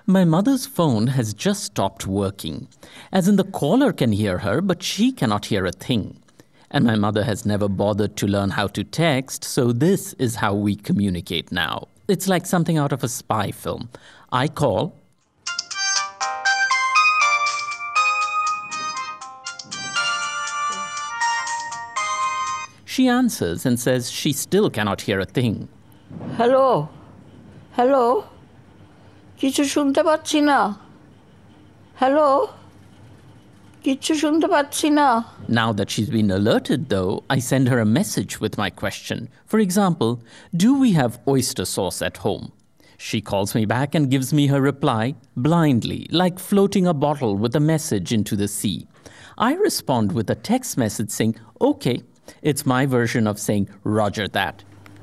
My mother's phone has just stopped working. As in, the caller can hear her, but she cannot hear a thing. And my mother has never bothered to learn how to text, so this is how we communicate now. It's like something out of a spy film. I call. She answers and says she still cannot hear a thing. Hello? Hello? Kichu shunte pacchi na. Hello? Kichu shunte pacchi na. Now that she's been alerted, though, I send her a message with my question. For example, do we have oyster sauce at home? She calls me back and gives me her reply, blindly, like floating a bottle with a message into the sea. I respond with a text message saying, okay. It's my version of saying, Roger that.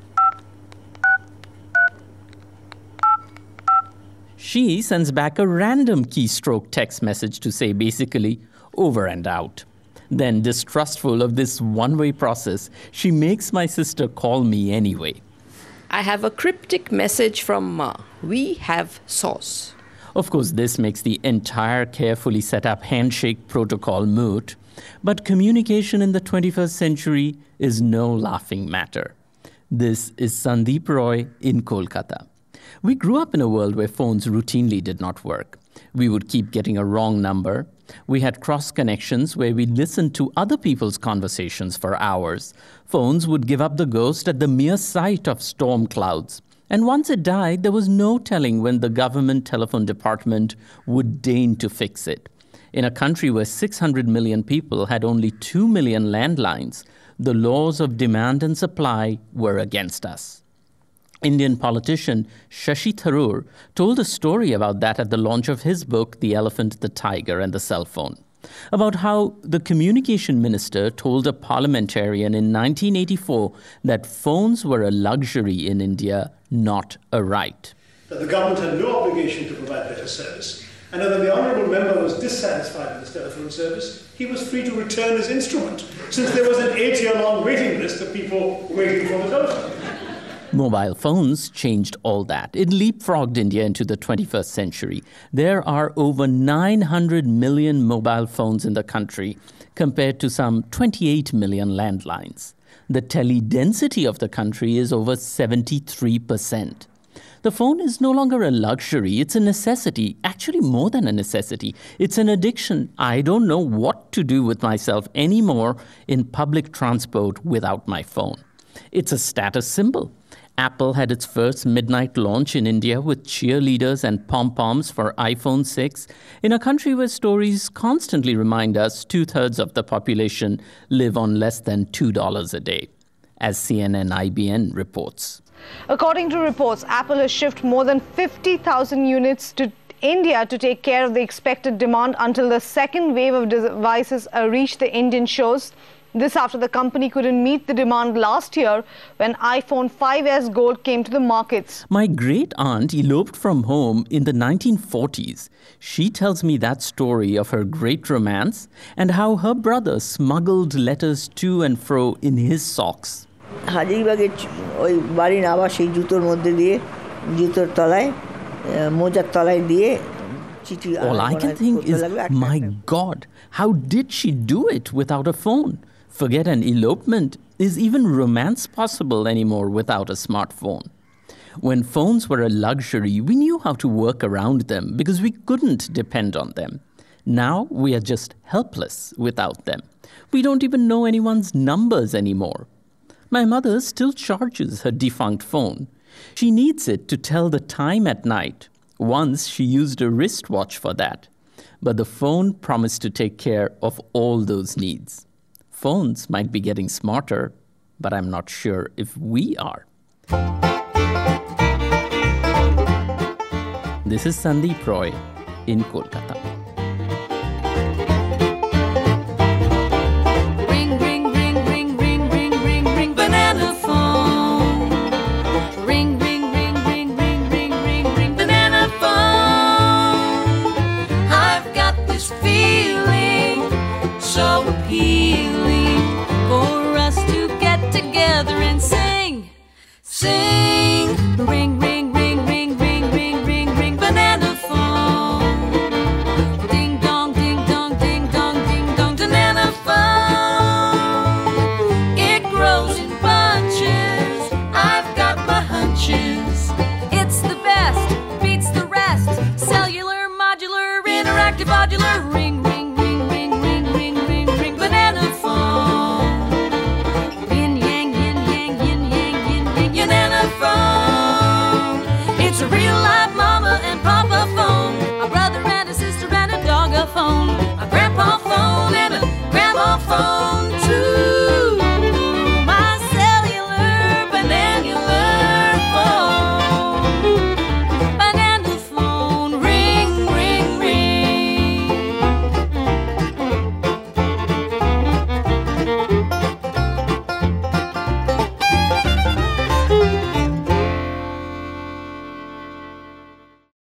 She sends back a random keystroke text message to say basically, over and out. Then, distrustful of this one-way process, she makes my sister call me anyway. I have a cryptic message from Ma. We have sauce. Of course, this makes the entire carefully set up handshake protocol moot. But communication in the 21st century is no laughing matter. This is Sandeep Roy in Kolkata. We grew up in a world where phones routinely did not work. We would keep getting a wrong number. We had cross connections where we listened to other people's conversations for hours. Phones would give up the ghost at the mere sight of storm clouds. And once it died, there was no telling when the government telephone department would deign to fix it. In a country where 600 million people had only 2 million landlines, the laws of demand and supply were against us. Indian politician Shashi Tharoor told a story about that at the launch of his book, The Elephant, the Tiger, and the Cell Phone, about how the communication minister told a parliamentarian in 1984 that phones were a luxury in India, not a right. That the government had no obligation to provide better service. And when the honourable member was dissatisfied with his telephone service, he was free to return his instrument, since there was an 8-year-long waiting list of people waiting for the telephone. Mobile phones changed all that. It leapfrogged India into the 21st century. There are over 900 million mobile phones in the country, compared to some 28 million landlines. The tele-density of the country is over 73%. The phone is no longer a luxury, it's a necessity, actually more than a necessity. It's an addiction. I don't know what to do with myself anymore in public transport without my phone. It's a status symbol. Apple had its first midnight launch in India with cheerleaders and pom-poms for iPhone 6 in a country where stories constantly remind us 2/3 of the population live on less than $2 a day, as CNN-IBN reports. According to reports, Apple has shipped more than 50,000 units to India to take care of the expected demand until the second wave of devices reached the Indian shores. This after the company couldn't meet the demand last year when iPhone 5s Gold came to the markets. My great-aunt eloped from home in the 1940s. She tells me that story of her great romance and how her brother smuggled letters to and fro in his socks. হাজিরবাগের ওই বাড়ি আবার সেই জুতোর মধ্যে দিয়ে জুতোর তলায় মোজার তলায় দিয়ে চিঠি All I can think is, my God, how did she do it without a phone? Forget an elopement. Is even romance possible anymore without a smartphone? When phones were a luxury, we knew how to work around them because we couldn't depend on them. Now we are just helpless without them. We don't even know anyone's numbers anymore. My mother still charges her defunct phone. She needs it to tell the time at night. Once she used a wristwatch for that. But the phone promised to take care of all those needs. Phones might be getting smarter, but I'm not sure if we are. This is Sandeep Roy in Kolkata.